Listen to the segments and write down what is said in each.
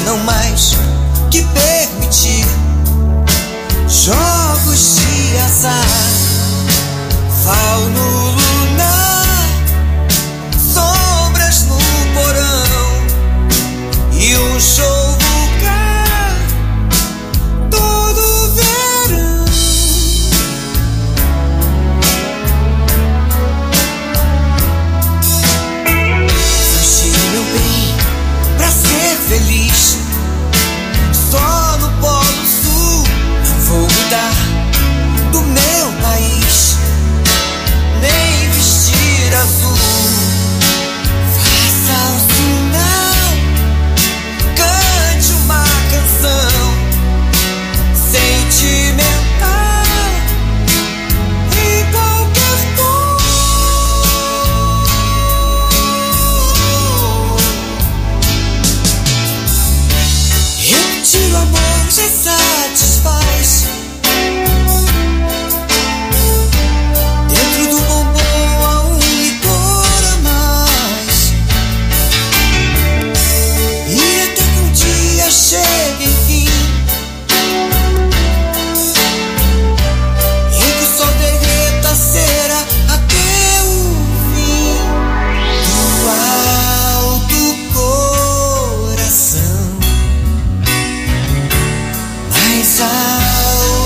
não mais que permitir jogos de azar. Fauno lunar, sombras no porão e um show vulgar todo verão. Fugi, meu bem, pra ser feliz. Só no Polo Sul não vou mudar do meu país, nem vestir azul. Faça um sinal, cante uma canção sentimental em qualquer tom. Repetir o amor já satisfaz. Dentro do bombom há um licor a mais. E até que um dia chegue, enfim, em que o sol derreta a cera até o fim do alto coração. Mais alto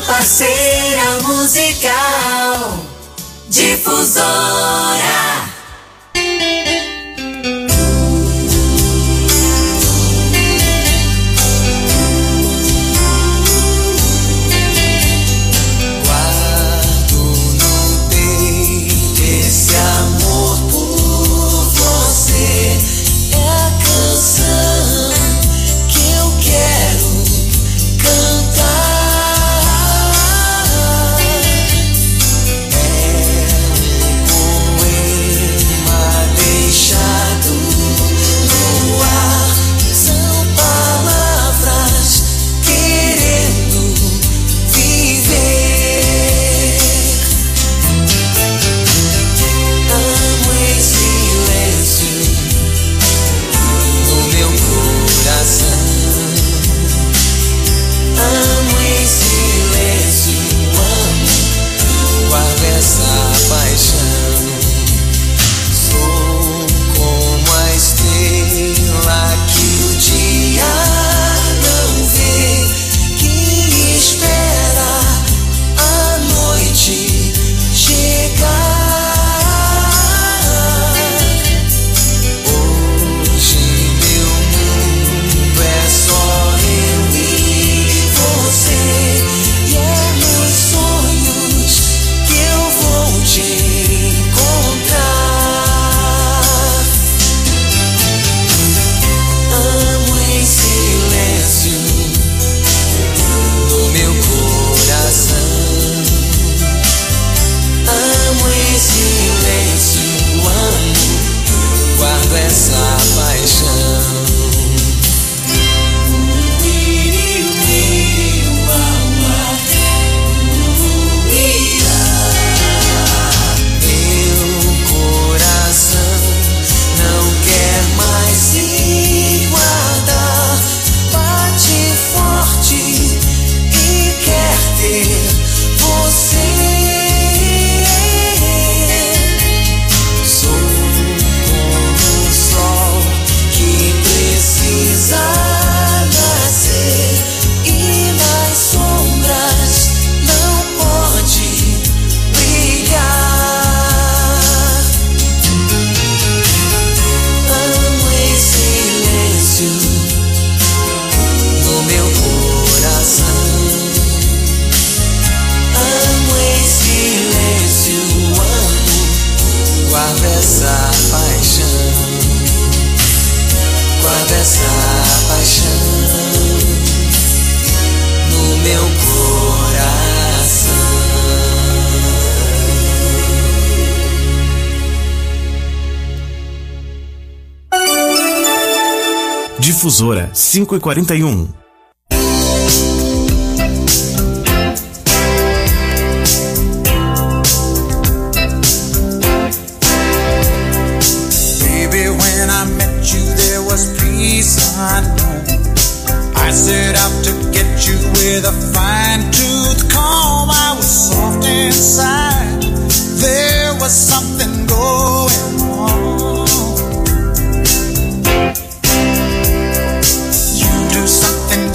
parceira musical Difusora. Difusora 5h41. Baby, when I met you there was peace unknown. I set out to get you with a fine-tooth comb. I was soft inside. There was something going on. You do something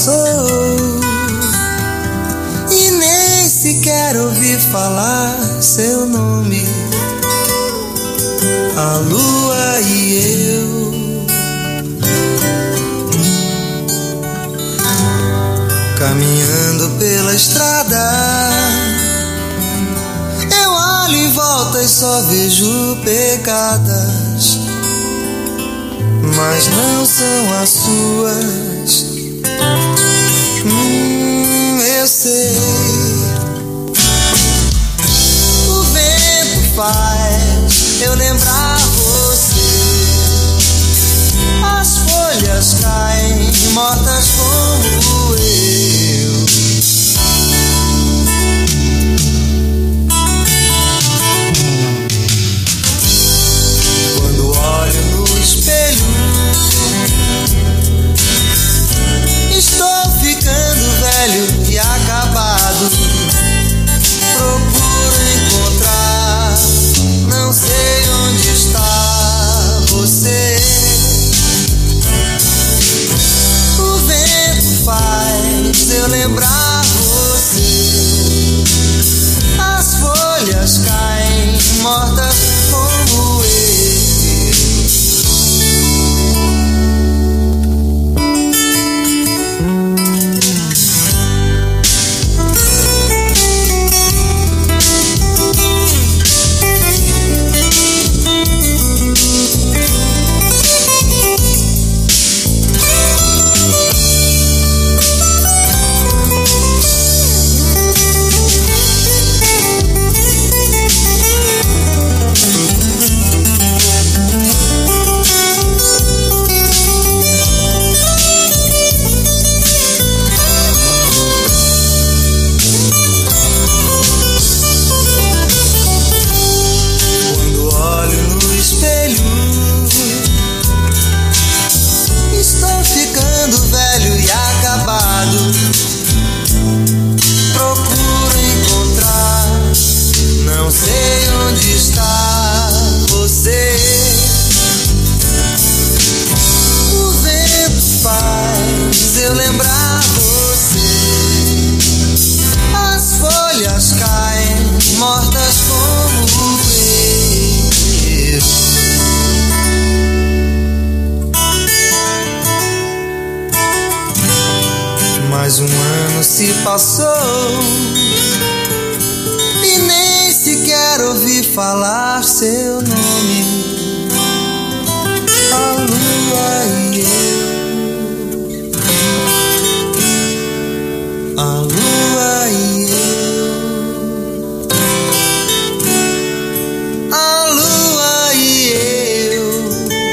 passou e nem sequer ouvi falar seu nome. A lua e eu, caminhando pela estrada, eu olho em volta e só vejo pegadas, mas não são as suas. Eu sei. O vento faz eu lembrar você. As folhas caem mortas como eu. Quando olho no espelho, estou ficando velho e acabado. Procuro encontrar, não sei onde está você. O vento faz eu lembrar você. As folhas caem mortas como eu. Procuro encontrar, não sei onde está você. O vento faz eu lembrar você. As folhas caem mortas como eu. Mais um ano se passou e nem sequer ouvi falar seu nome. A lua e eu, a lua e eu, a lua e eu,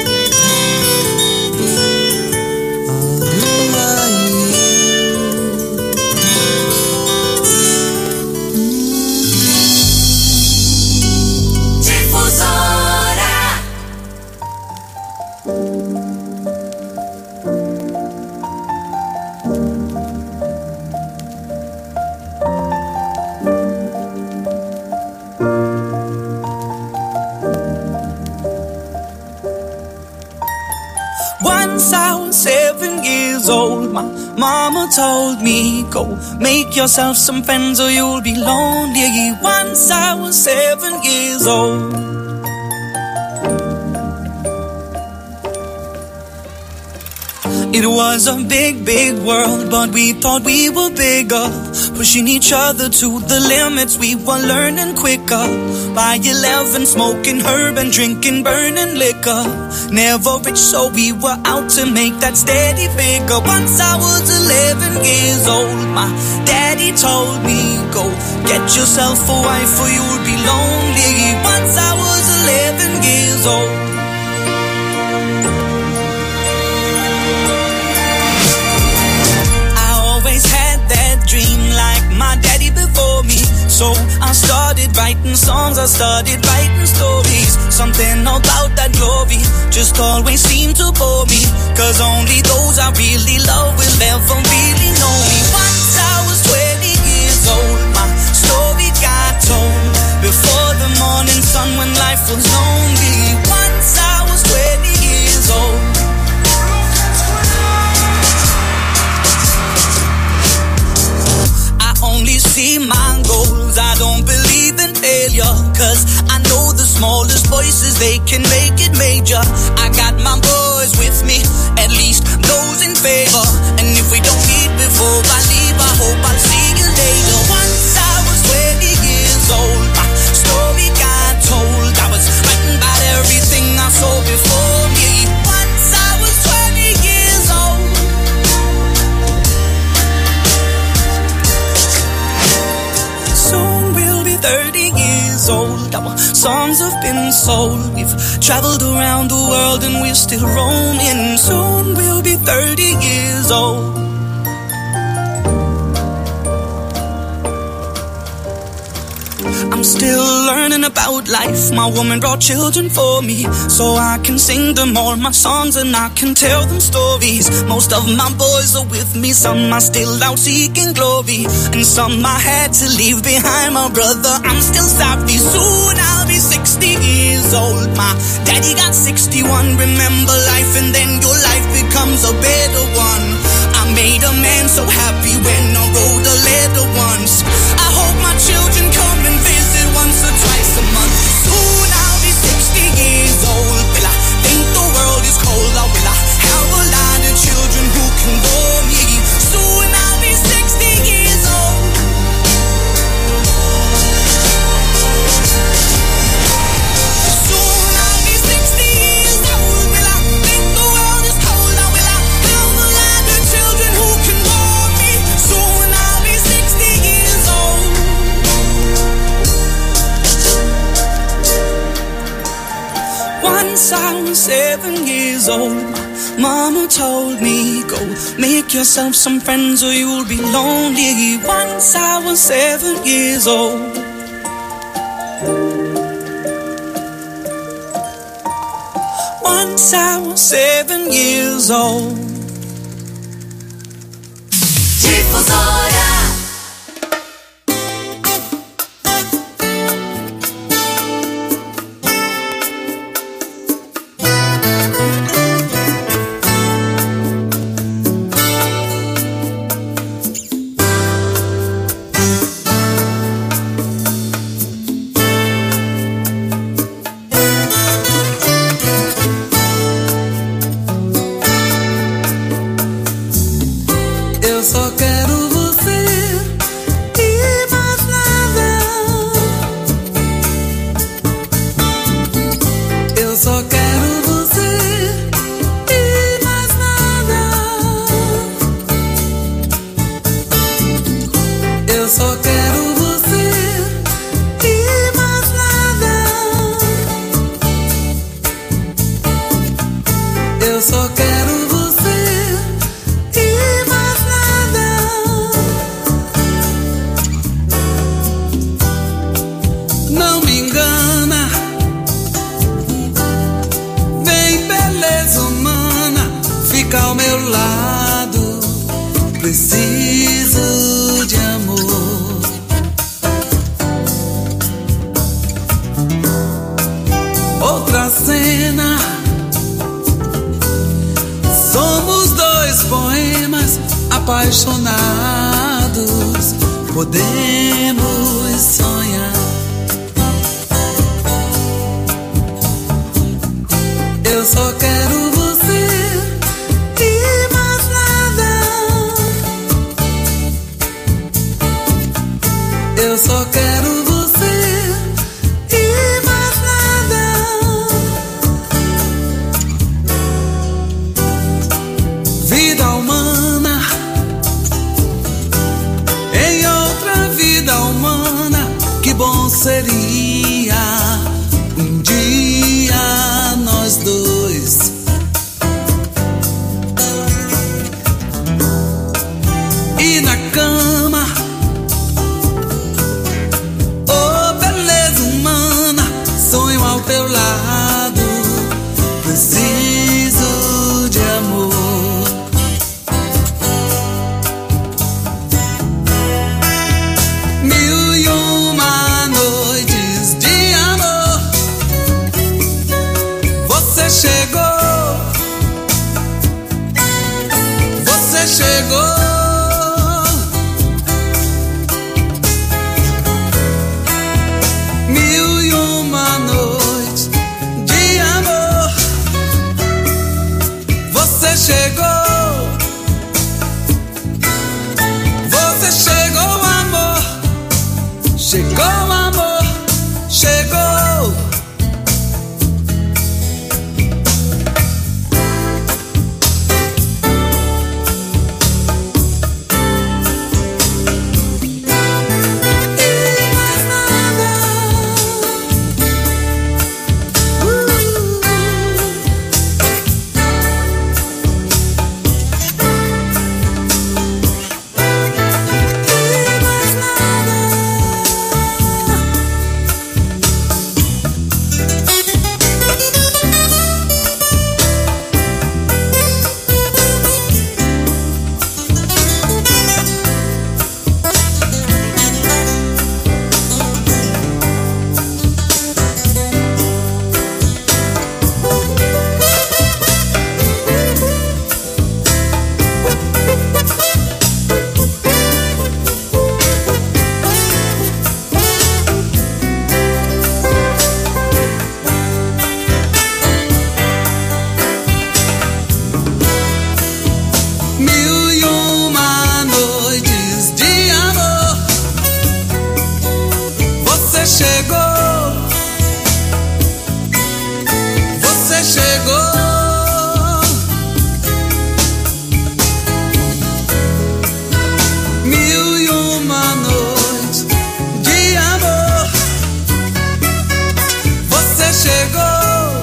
a lua e eu. Once I was 7 years old, my mama told me, go make yourself some friends or you'll be lonely. Once I was 7 years old. It was a big, big world, but we thought we were bigger, pushing each other to the limits. We were learning quicker. By 11, smoking herb and drinking burning liquor. Never rich, so we were out to make that steady figure. Once I was 11 years old, my daddy told me, go get yourself a wife or you'll be lonely. Once I was 11 years old. Dream like my daddy before me. So I started writing songs, I started writing stories. Something about that glory just always seemed to bore me, 'cause only those I really love will ever really know me. Once I was 20 years old, my story got told before the morning sun when life was lonely. Once I was 20 years old. see my goals. I don't believe in failure, cause I know the smallest voices, they can make it major. I got my boys with me, at least those in favor. And if we don't meet before I leave, I hope I'll see you later. Once I was 20 years old, my story got told. I was writing about everything I saw before me. Once I was 20 years old. Soon we'll be 30 years old. Our songs have been sold. We've traveled around the world and we're still roaming. Soon we'll be 30 years old. I'm still learning about life. My woman brought children for me, so I can sing them all my songs and I can tell them stories. Most of my boys are with me, some are still out seeking glory, and some I had to leave behind. My brother, I'm still sorry. Soon I'll be 60 years old. My daddy got 61. Remember life and then your life becomes a better one. I made a man so happy when I wrote a letter once. I hope my children come and visit once or twice a month. Soon I'll be 60 years old. Will I think the world is cold, or will I have a lot of children who can bore me? Soon I'll be 60 years old. Soon I'll be 60 years old. Will I think the world is cold, or will I have a lot of children who can bore me? Soon I'll be 60 years old. Once I was 7 years old, Mama told me, go make yourself some friends or you'll be lonely. Once I was 7 years old. Once I was 7 years old. Difusora. Eu só quero você e mais nada. Eu só quero você e mais nada. Eu só quero você e mais nada. Eu só quero você e mais nada. Não me engana, vem beleza humana, fica ao meu lado. Preciso de amor. Outra cena. Somos dois poemas apaixonados. Podemos sonhar. Eu só quero você e mais nada. Eu só quero você e mais nada. Vida humana, em outra vida humana, que bom seria um dia nós dois. E na cama, oh beleza humana, sonho ao teu lado. Preciso de amor. Mil e uma noites chegou, você chegou. Mil e uma noites de amor. Você chegou,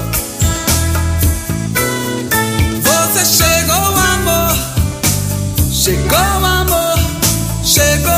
você chegou, amor. Chegou, amor, chegou.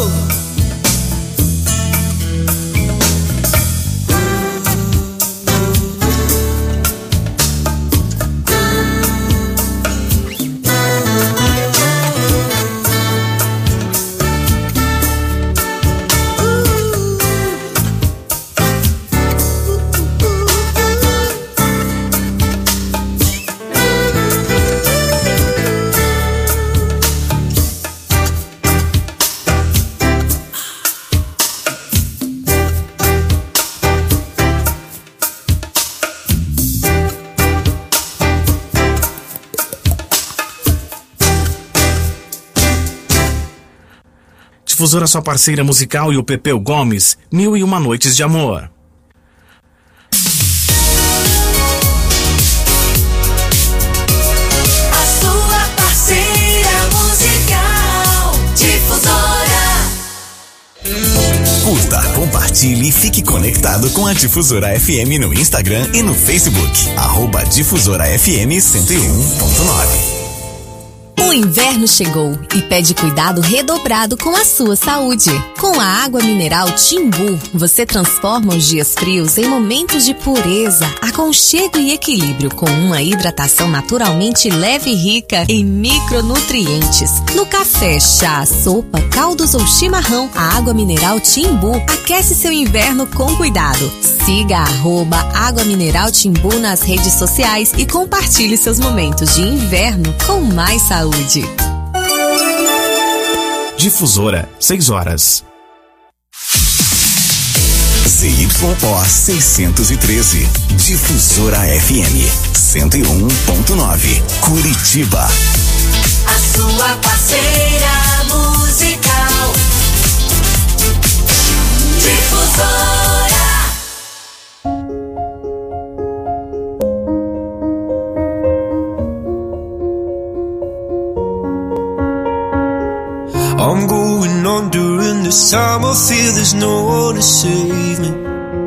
Difusora, sua parceira musical, e o Pepeu Gomes, Mil e Uma Noites de Amor. A sua parceira musical, Difusora. Curta, compartilhe e fique conectado com a Difusora FM no Instagram e no Facebook. @Difusora FM 101.9. O inverno chegou e pede cuidado redobrado com a sua saúde. Com a água mineral Timbu, você transforma os dias frios em momentos de pureza, aconchego e equilíbrio, com uma hidratação naturalmente leve e rica em micronutrientes. No café, chá, sopa, caldos ou chimarrão, a água mineral Timbu aquece seu inverno com cuidado. Siga @Água Mineral Timbu nas redes sociais e compartilhe seus momentos de inverno com mais saúde. Difusora, 6 horas. ZYO 613, Difusora FM 101.9, Curitiba. A sua parceira musical, Difusora. I'm going on during this time. I feel there's no one to save me.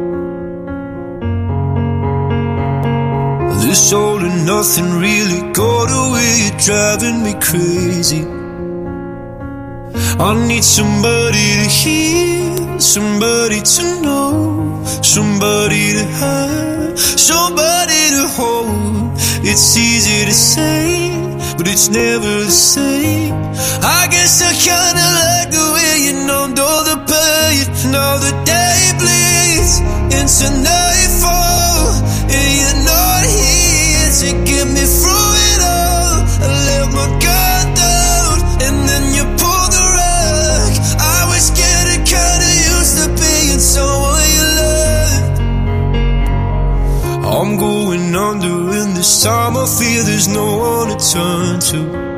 This all and nothing really got away. You're driving me crazy. I need somebody to hear, somebody to know, somebody to have, somebody to hold. It's easy to say, but it's never the same. I guess I kinda like the way you numbed all the pain. Now the day bleeds into nightfall, and you're not here to get me through it all. I let my guard down, and then you pulled the rug. I was getting kinda used to being someone you loved. I'm going under, and this time I feel there's no one to turn to.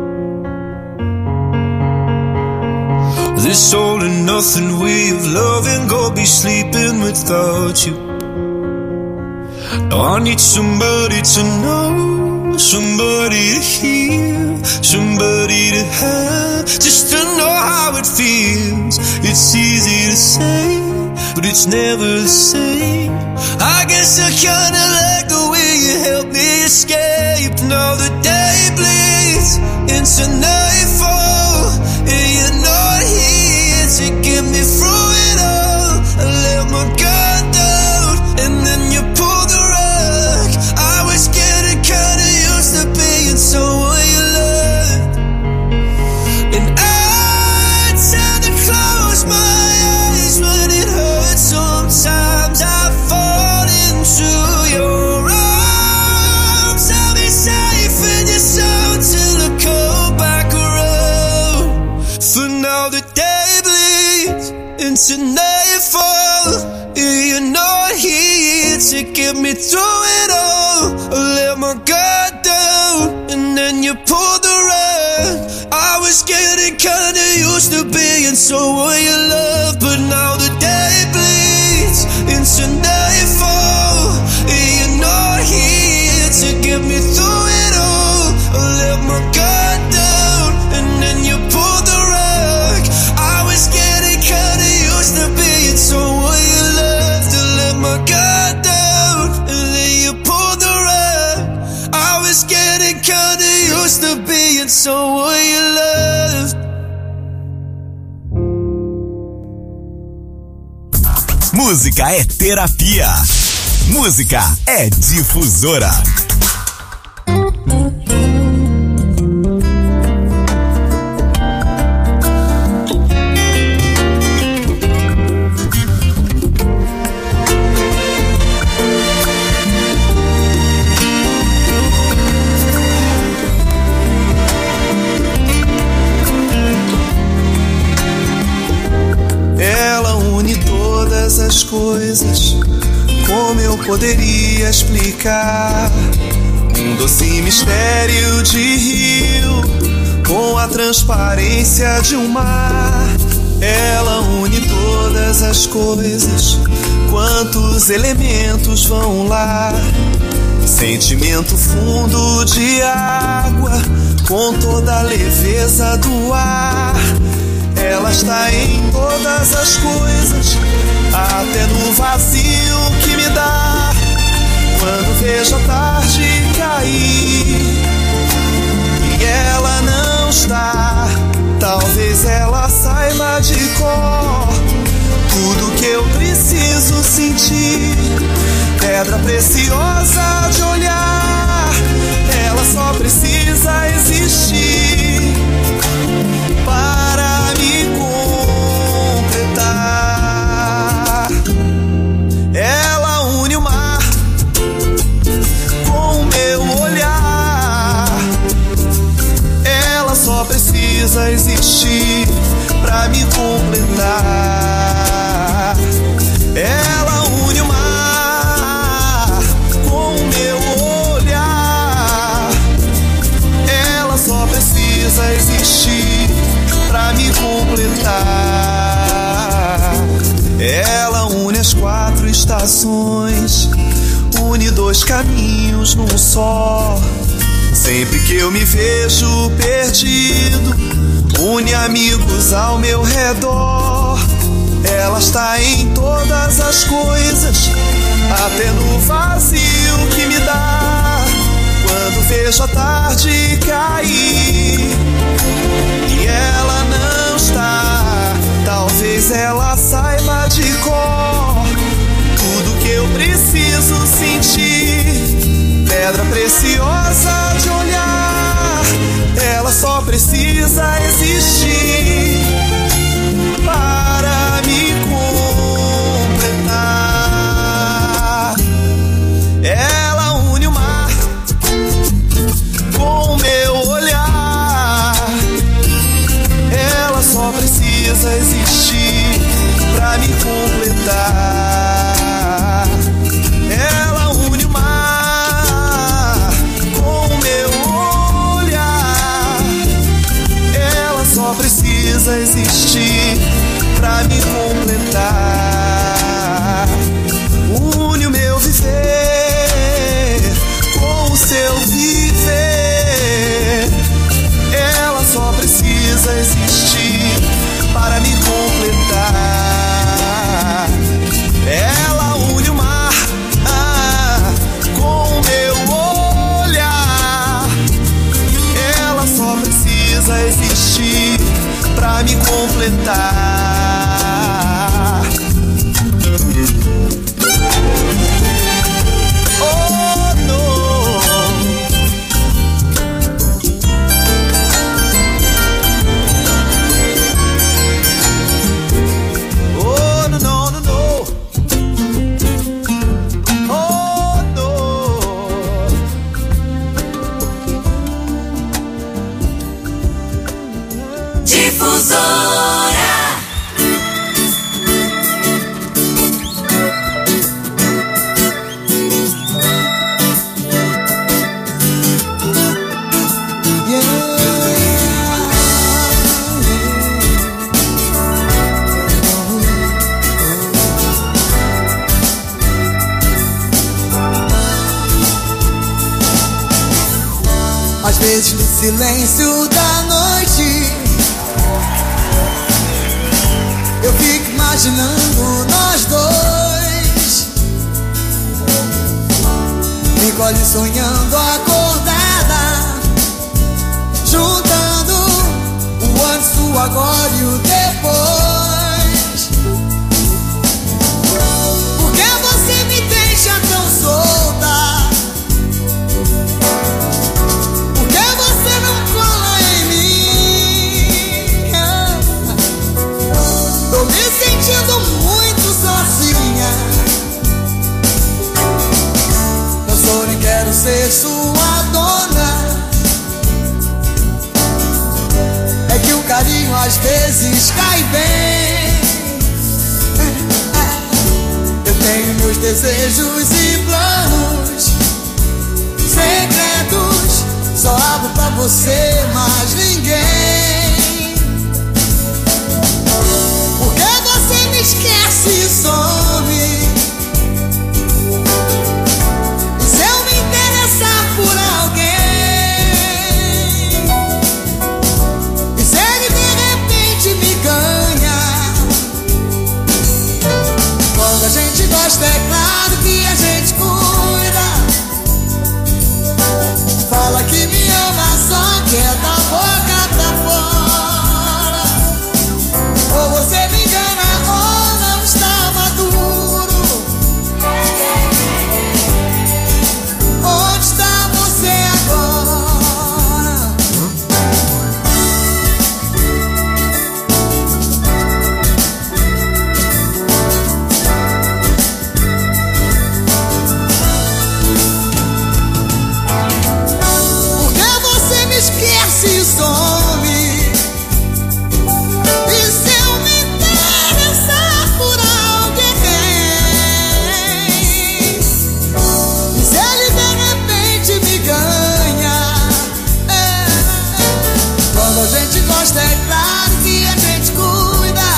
This all and nothing way of loving, go be sleeping without you. Now I need somebody to know, somebody to hear, somebody to have, just to know how it feels. It's easy to say, but it's never the same. I guess I kinda like the way you help me escape. Now the day bleeds into nightfall, and you're not here to get me through it all. I let my guard down, and then you pulled the rug. I was getting kinda used to being someone you loved, and I tend to close my eyes when it hurts. Sometimes I fall into your arms. I'll be safe in your soul till I come back around. For now the day bleeds into nightfall, and you're not here to get me through it all. I let my guard down, and then you pulled the rug. I was getting kinda used to being someone you love, but now the day bleeds Música é terapia. Música é Difusora. Ela une todas as coisas, como eu poderia explicar? Um doce mistério de rio, com a transparência de um mar. Ela une todas as coisas, quantos elementos vão lá? Sentimento fundo de água, com toda a leveza do ar. Ela está em todas as coisas, até no vazio que me dá quando vejo a tarde cair e ela não está. Talvez ela saiba de cor tudo que eu preciso sentir. Pedra preciosa de olhar, ela só precisa existir para me completar. Ela une o mar com o meu olhar. Ela só precisa existir pra me completar. Ela une o mar com o meu olhar. Ela só precisa existir pra me completar. Ela une as 4 estações, une 2 caminhos num só. Sempre que eu me vejo perdido, une amigos ao meu redor. Ela está em todas as coisas, até no vazio que me dá quando vejo a tarde cair e ela não está. Talvez ela saiba de cor tudo que eu preciso sentir. Pedra preciosa de olhar, ela só precisa existir para me completar. Ela une o mar com o meu olhar. Ela só precisa existir pra me completar. Ela une o mar com o meu olhar. Ela só precisa existir pra me completar. Une o meu viver com o seu viver. Ela só precisa existir para me completar. Ela une o mar com o meu olhar. Ela só precisa existir pra me completar. Oh, no. Oh, no, no, no, no. Oh, no. Difusora. Às vezes no silêncio da noite eu fico imaginando nós dois, me colhe sonhando acordada, juntando o antes, o agora e o depois. vezes cai bem. Eu tenho meus desejos e planos segredos, só abro pra você, mas ninguém. Porque você me esquece e some. E se eu me interessar por alguém, e se ele de repente me ganha? Quando a gente gosta é claro que a gente cuida. Fala que me ama, só quer da boca pra fora. Ou você me engana ou não está maduro. Onde está você agora? Esquece e some. E se eu me interessar por alguém, e se ele de repente me ganha? Quando a gente gosta é claro que a gente cuida.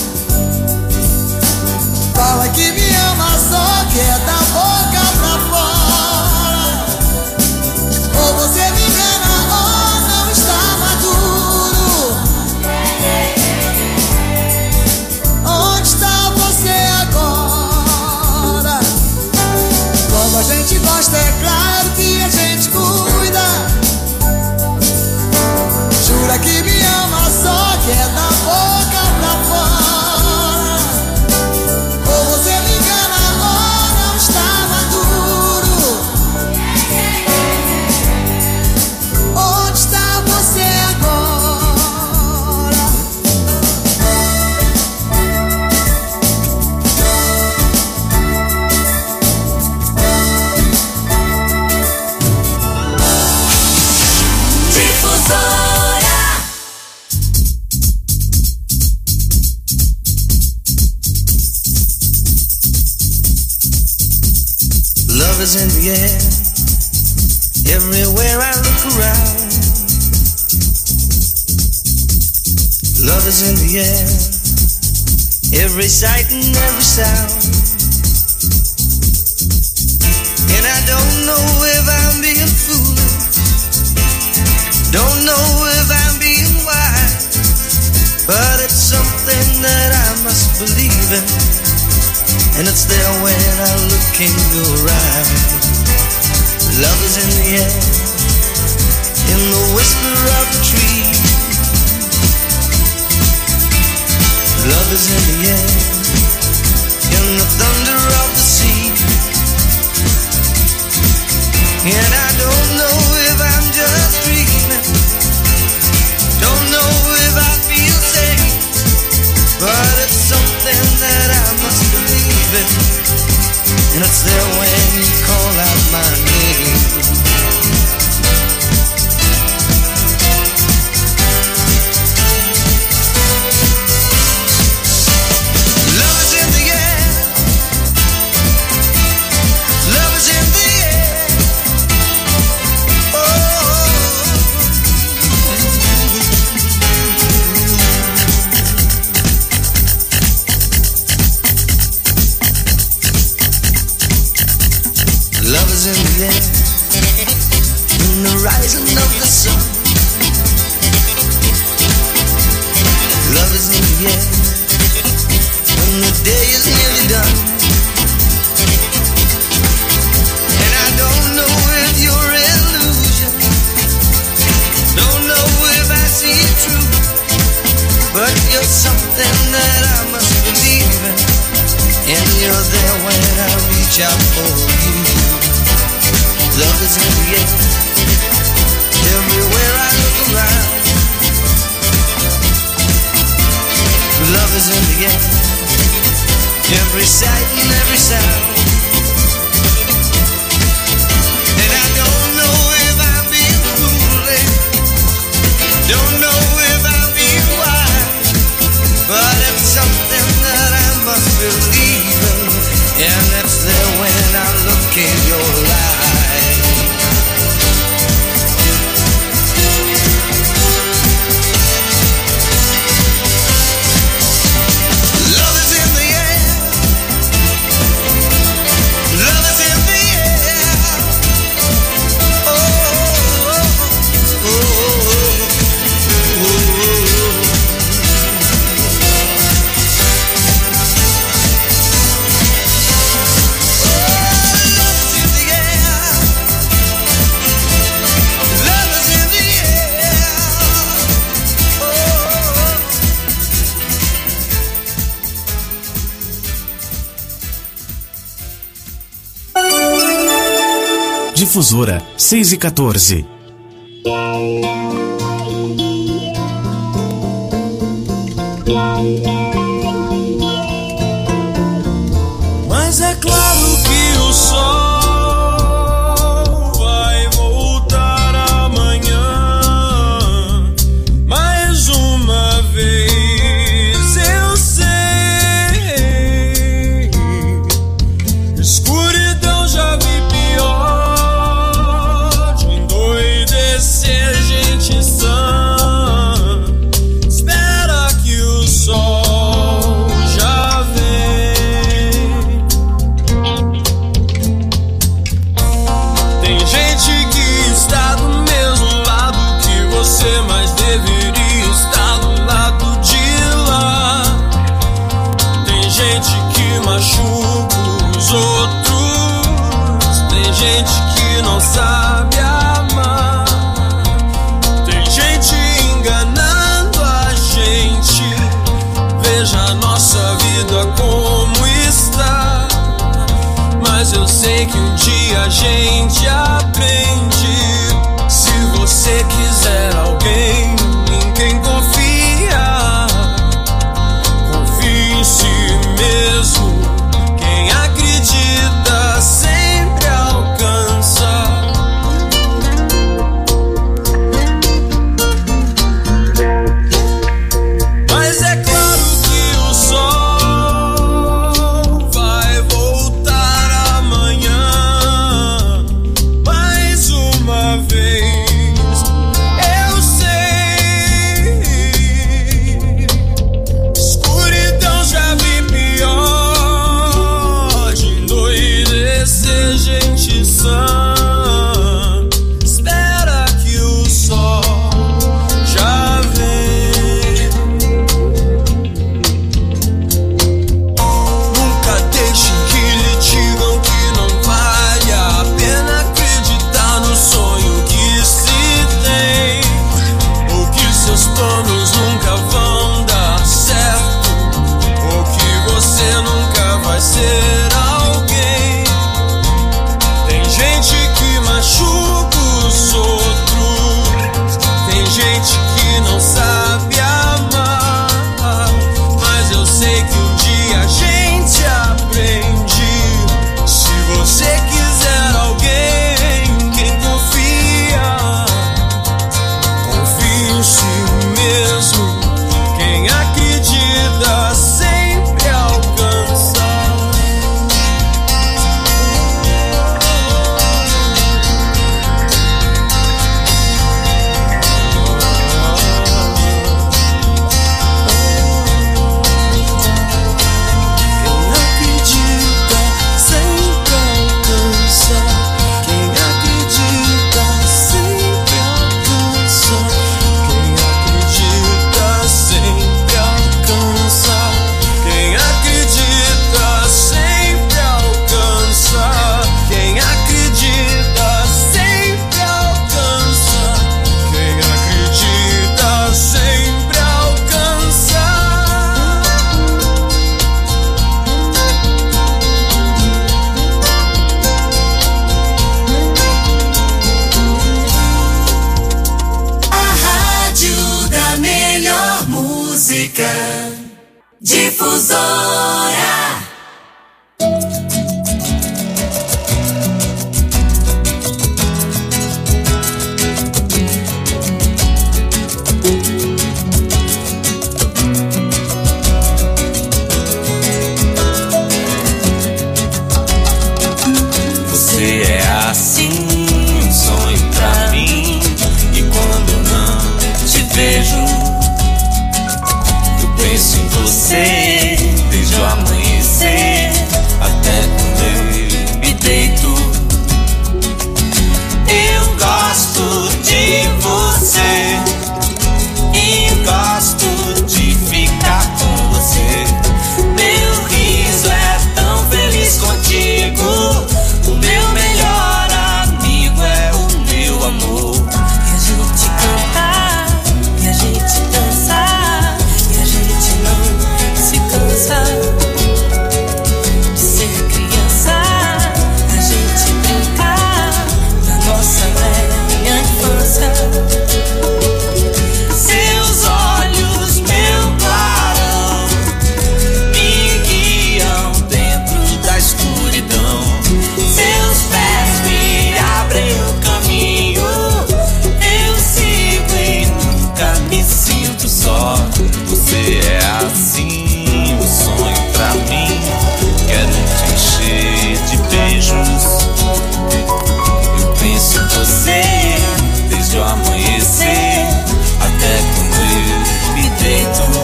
Fala que me ama, só quer da boca pra fora. Ou você me engana ou não está maduro. Onde está você agora? Quando a gente gosta é claro que a gente cuida. Jura que me ama, só quer da boca pra fora. Ou você me engana ou não está maduro. Onde está você agora? Difusora. Love is in the air, everywhere I look around. Love is in the air, every sight and every sound. And I don't know if I'm being foolish, don't know if I'm being wise, but it's something that I must believe in, and it's there when I look in your eyes. Love is in the air, in the whisper of the tree. Love is in the air, in the thunder of the sea. And I don't know if I'm just dreaming, don't know if I feel safe, but it's something that I must believe in, and it's there when you call out my name. Love is in the air, love is in the air. Oh, love is in the air, in the rising of the sun. Love is in the air, when the day is nearly done. And I don't know if you're illusion, don't know if I see it true, but you're something that I must believe in, and you're there when I reach out for you. Love is in the air, everywhere I look around. Love is in the air, every sight and every sound. And I don't know if I'm being foolish, don't know if I'm being wise, believing, and it's there when I look in your eyes. Love is in the air. Love is in the air. Oh, oh, oh, oh, Difusora 6:14. mas é claro que o sol vai voltar amanhã. Mais uma vez eu sei, escuridão já vi pior, de endoidecer gente sã. Espera que o sol já vem. Tem gente que está do mesmo lado que você, mas deveria estar do lado de lá. Tem gente que machuca os outros, tem gente que não sabe amar, tem gente enganando a gente. Veja a nossa vida como está, mas eu sei que um dia a gente aprende. Se você quiser alguém em quem confiar, confie em si mesmo. Quem acredita sempre alcança. Mas é claro que o sol vai voltar amanhã. Mais uma vez eu sei, escuridão já vi pior, de endoidecer gente sã. Espera que o sol já vem. Nunca deixe que lhe digam que não vale a pena acreditar no sonho que se tem, ou que seus planos nunca vão dar certo, ou que você nunca vai ser alguém. Tem gente que machuca os outros, tem gente que não sabe amar, mas eu sei que um dia a gente aprende. Se você quiser alguém em quem confia, confie em si mesmo. Quem acredita sempre alcança. Quem acredita sempre alcança. Quem acredita sempre alcança. Quem acredita sempre alcança. Quem acredita sempre alcança. Quem acredita sempre alcança. Quem acredita sempre alcança. A rádio da melhor música. Difusora. assim um sonho pra mim. E quando não te vejo, eu penso em você desde o amanhecer até quando eu me deito. Eu gosto de você e gosto de ficar com você. Meu riso é tão feliz contigo. O meu melhor amigo é o meu amor. E a gente canta, e a gente dança, e a gente não se cansa de ser criança. A gente brinca na nossa velha infância. Seus olhos, meu clarão, me guiam dentro da escuridão. Seus pés me abrem o caminho. Eu sigo e nunca me sinto só. Você é assim, um sonho pra mim. Quero te encher de beijos. Eu penso em você desde o amanhecer até quando eu me deito.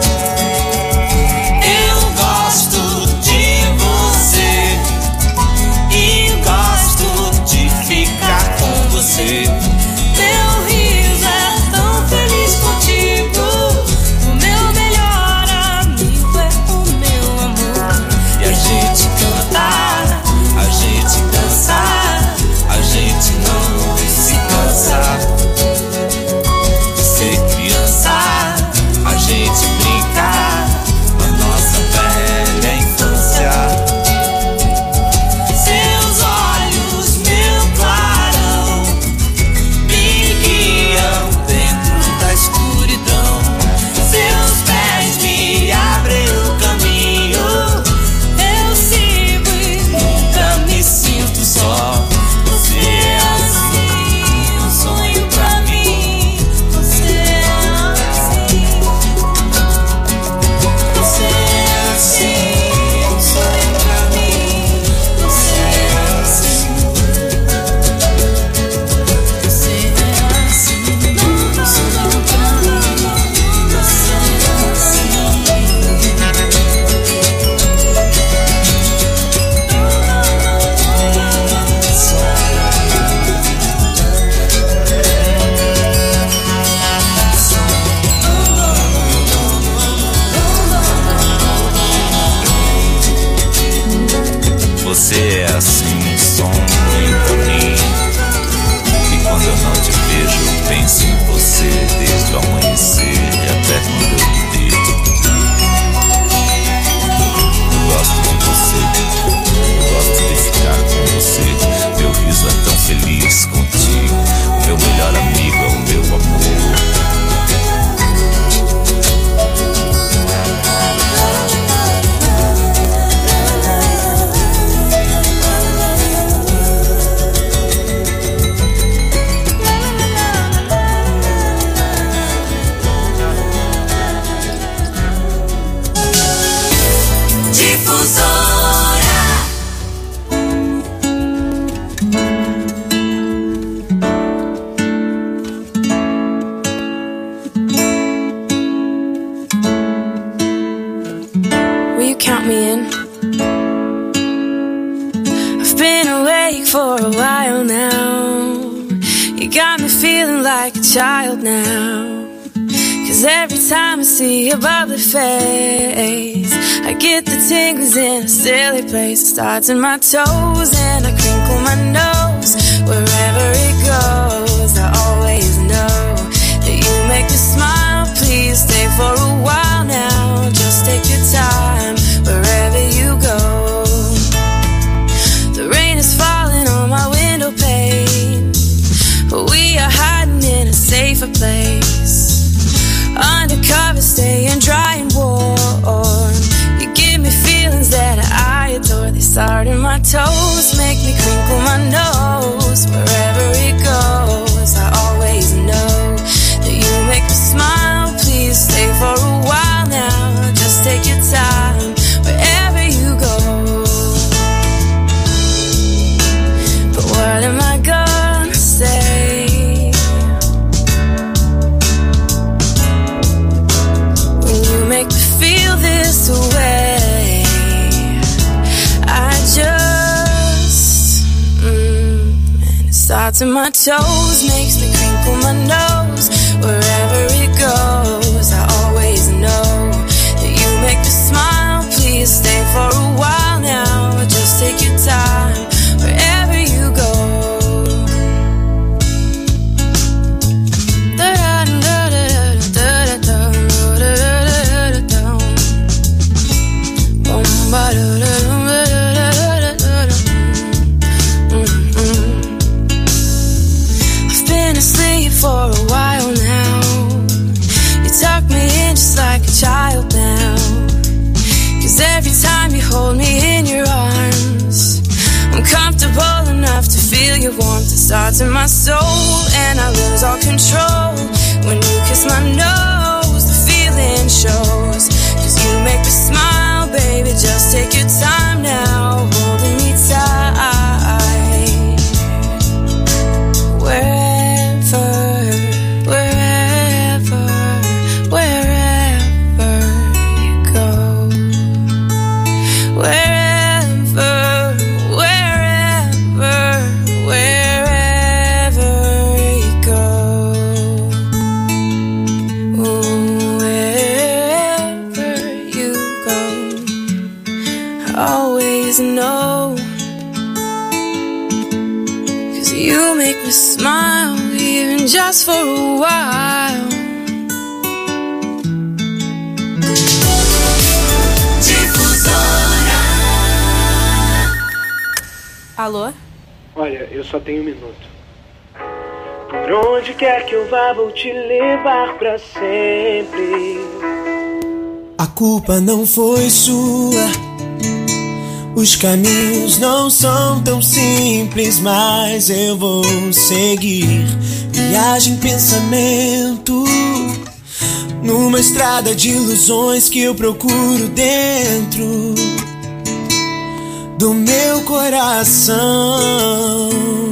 Eu gosto de você e gosto de ficar com você. Meu riso é tão feliz contigo. O meu melhor amigo é o meu amor. E a gente canta, a gente dança, a gente não se cansa de ser criança. A gente brinca na nossa velha infância. Seus olhos, meu clarão, me guiam dentro da escuridão. Seus pés me abrem o caminho. Eu sigo e nunca me sinto só. Você é assim, um sonho pra mim. Você é assim. Você é assim, um sonho pra mim. Você é assim. Você é assim, um sonho pra mim. Você é assim. Você é assim, um sonho pra mim. E quando eu não te vejo, eu penso em você desde o amanhecer e até quando eu me deito. Eu gosto de você, eu gosto de ficar com você. Meu riso é tão feliz contigo. O meu melhor amigo é o meu amor. Will you count me in? I've been awake for a while now. You got me feeling like a child now. 'Cause every time I see your bubbly face, I get the tingles in a silly place. It starts in my toes and I crinkle my nose. Wherever it goes, I always know that you make me smile. Please stay for a while now. Just take your time wherever you go. The rain is falling on my window pane, but we are hiding in a safer place. Undercover, staying dry and warm. You give me feelings that I adore. They start in my toes, make me crinkle my nose. Wherever it goes, I always know that you make me smile. Please stay for a while now. Just take your time wherever you go. But what am I starts in my toes, makes me crinkle my nose. Wherever it goes, I always know that you make me smile. Please stay for a while now, just take your time wherever you go. I've been asleep for a while now. You tuck me in just like a child now. 'Cause every time you hold me in your arms, I'm comfortable enough to feel your warmth. It starts in my soul and I lose all control. When you kiss my nose, the feeling shows. 'Cause you make me smile, baby, just take your time now, holding me tight. Wherever you go. Wherever you go. Wherever you go, I always know. 'Cause you make me smile, even just for a while. Alô? Olha, eu só tenho um minuto. Por onde quer que eu vá, vou te levar pra sempre. A culpa não foi sua. Os caminhos não são tão simples, mas eu vou seguir. Viagem, pensamento, numa estrada de ilusões que eu procuro dentro do meu coração.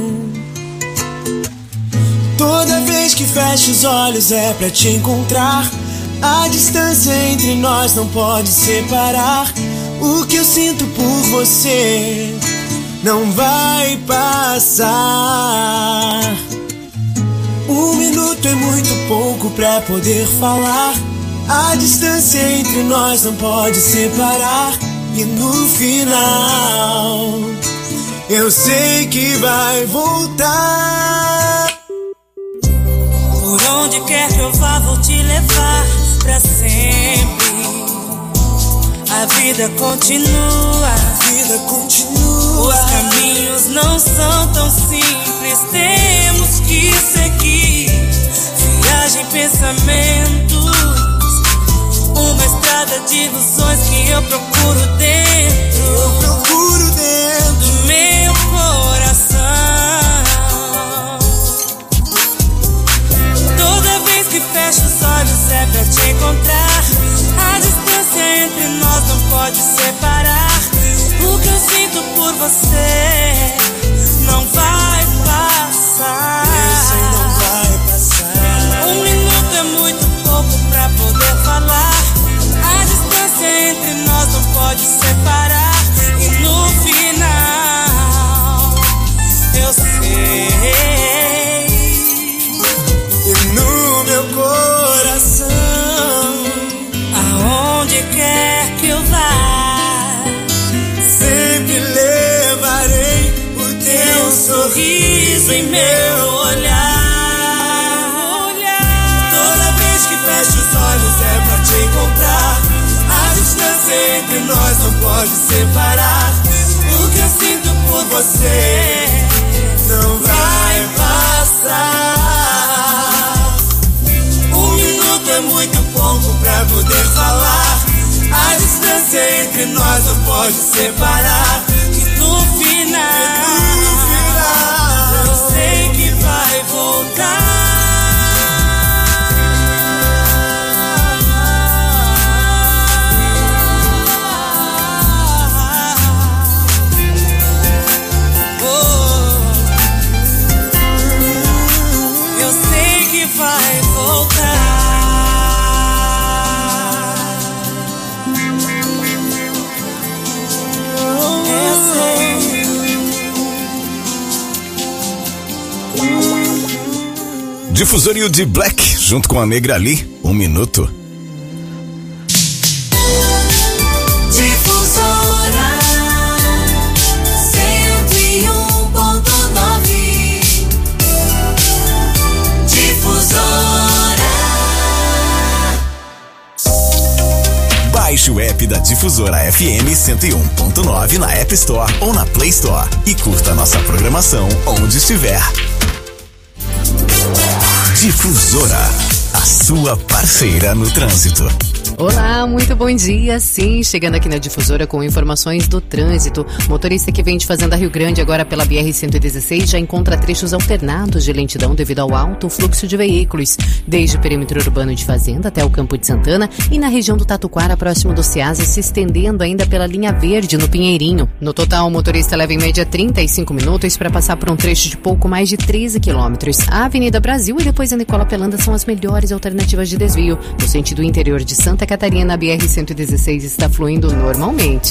Toda vez que fecho os olhos é pra te encontrar. A distância entre nós não pode separar. O que eu sinto por você não vai passar. Um minuto é muito pouco pra poder falar. A distância entre nós não pode separar. E no final eu sei que vai voltar. Por onde quer que eu vá, vou te levar pra sempre. A vida continua, a vida continua. Os caminhos não são tão simples, temos que seguir. Viagem, pensamentos, uma estrada de ilusões que eu procuro dentro. Eu procuro dentro do meu coração. Toda vez que fecho os olhos é pra te encontrar. A distância entre nós não pode separar. O que eu sinto por você não vai passar. Eu sei, não vai passar. Um minuto é muito pouco pra poder falar. A distância entre nós não pode separar. E no final eu sei. E no meu coração, aonde quer que eu vá, sempre levarei o teu sorriso em meu olhar. Toda vez que fecho os olhos é pra te encontrar. A distância entre nós não pode separar. O que eu sinto por você não vai passar. Um minuto é muito pouco pra poder falar. A distância entre nós não pode separar. E no final eu sei que vai voltar. Eu sei que vai voltar. Difusor e o de Black, junto com a Negra Ali, 1 minuto. Difusora 101.9. Difusora. Baixe o app da Difusora FM 101.9 na App Store ou na Play Store e curta nossa programação onde estiver. Difusora, a sua parceira no trânsito. Olá, muito bom dia. Sim, chegando aqui na Difusora com informações do trânsito. Motorista que vem de Fazenda Rio Grande agora pela BR-116 já encontra trechos alternados de lentidão devido ao alto fluxo de veículos, desde o perímetro urbano de Fazenda até o Campo de Santana e na região do Tatuquara, próximo do Ceasa, se estendendo ainda pela linha verde no Pinheirinho. No total, o motorista leva em média 35 minutos para passar por um trecho de pouco mais de 13 quilômetros. A Avenida Brasil e depois a Nicola Pelanda são as melhores alternativas de desvio. No sentido interior de Santa Catarina, a BR-116 está fluindo normalmente.